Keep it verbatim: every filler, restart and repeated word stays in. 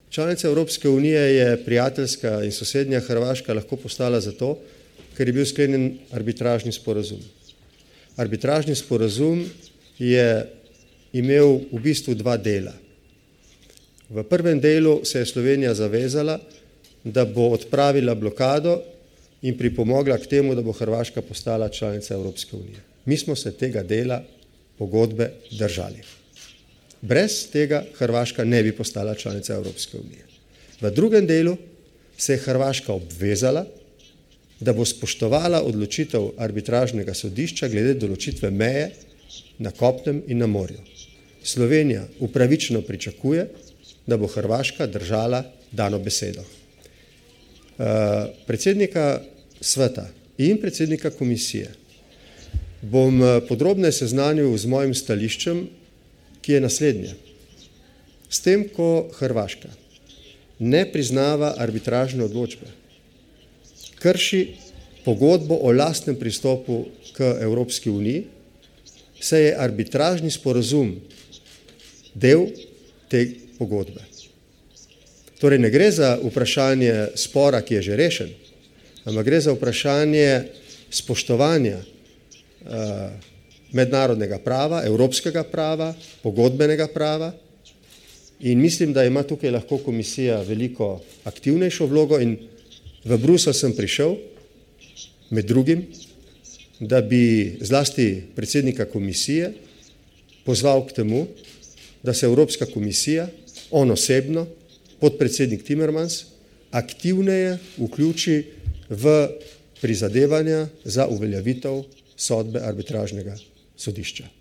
Članica Evropske unije je prijateljska in sosednja Hrvaška lahko postala zato, ker je bil sklenjen arbitražni sporazum. Arbitražni sporazum je imel v bistvu dva dela. V prvem delu se je Slovenija zavezala, da bo odpravila blokado in pripomogla k temu, da bo Hrvaška postala članica Evropske unije. Mi smo se tega dela pogodbe držali. Brez tega Hrvaška ne bi postala članica Evropske unije. V drugem delu se je Hrvaška obvezala, da bo spoštovala odločitev arbitražnega sodišča glede določitve meje na kopnem in na morju. Slovenija upravičeno pričakuje, da bo Hrvaška držala dano besedo. Predsednika sveta in predsednika komisije bom podrobneje seznanil z mojim stališčem, ki je naslednje. S tem, ko Hrvaška ne priznava arbitražne odločbe, krši pogodbo o lastnem pristopu k Evropski uniji, se je arbitražni sporazum del te pogodbe. Torej ne gre za vprašanje spora, ki je že rešen, ampak gre za vprašanje spoštovanja uh, mednarodnega prava, evropskega prava, pogodbenega prava in mislim, da ima tukaj lahko komisija veliko aktivnejšo vlogo in v Bruselj sem prišel med drugim, da bi zlasti predsednika komisije pozval k temu, da se Evropska komisija, on osebno, podpredsednik Timmermans, aktivneje vključi v prizadevanja za uveljavitev sodbe arbitražnega sodišča.